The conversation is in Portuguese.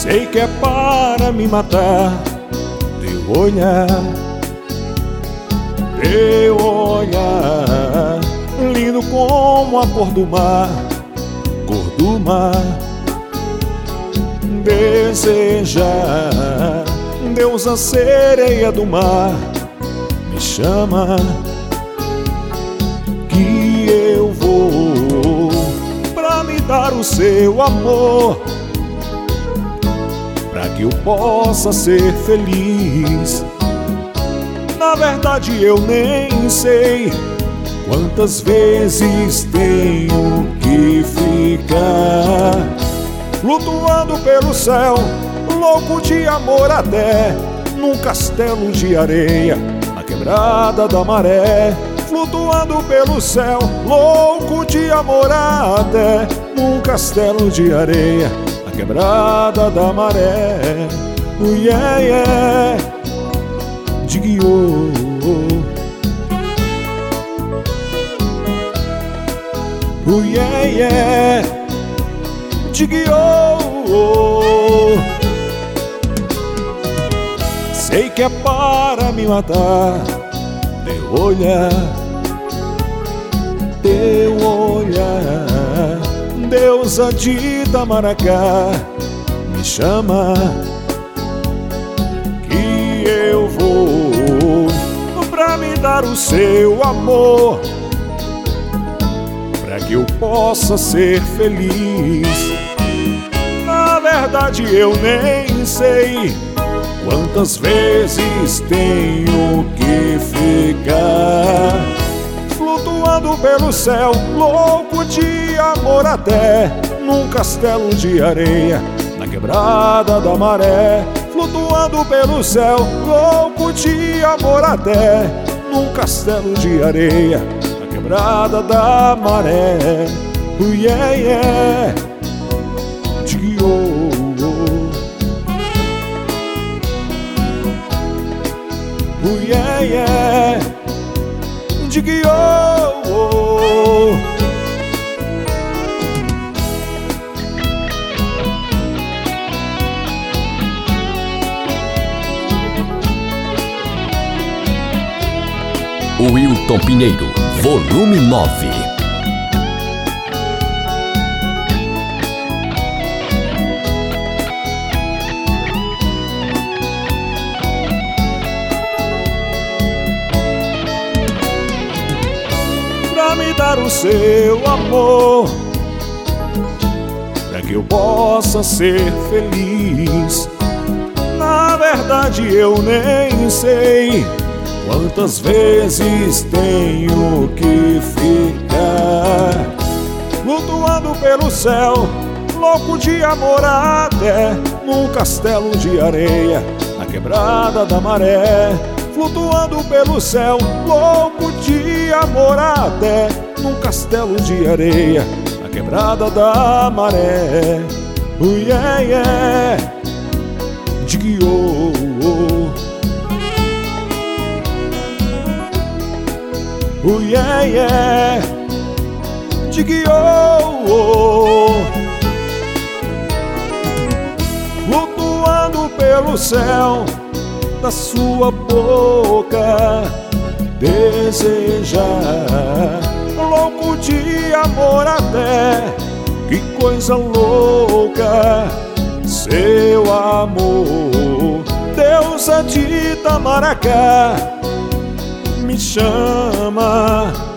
Sei que é para me matar. Teu olhar, teu olhar, lindo como a cor do mar, cor do mar. Desejar, deusa sereia do mar, me chama que eu vou pra me dar o seu amor, pra que eu possa ser feliz. Na verdade eu nem sei quantas vezes tenho que ficar flutuando pelo céu, louco de amor até num castelo de areia, na quebrada da maré. Flutuando pelo céu, louco de amor até num castelo de areia, na quebrada da maré. Yeah, yeah, Digio. Yeah, yeah, Digio. Sei que é para me matar. Teu olhar, teu olhar, deusa de Itamaracá, me chama que eu vou pra me dar o seu amor, pra que eu possa ser feliz. Na verdade eu nem sei quantas vezes tenho que ficar flutuando pelo céu, louco de amor até num castelo de areia, na quebrada da maré. Flutuando pelo céu, louco de amor até num castelo de areia, na quebrada da maré. Yeah, yeah, Digio. Yeah, yeah, Digio. Wilton Pinheiro, volume 9. Me dar o seu amor, pra que eu possa ser feliz. Na verdade eu nem sei quantas vezes tenho que ficar flutuando pelo céu, louco de amor até num castelo de areia, na quebrada da maré. Flutuando pelo céu, louco de amor até num castelo de areia, na quebrada da maré. Yeah, yeah, Digio. Yeah, yeah, Digio. Flutuando pelo céu da sua boca, desejar, louco de amor até, que coisa louca, seu amor, deusa de Itamaracá, me chama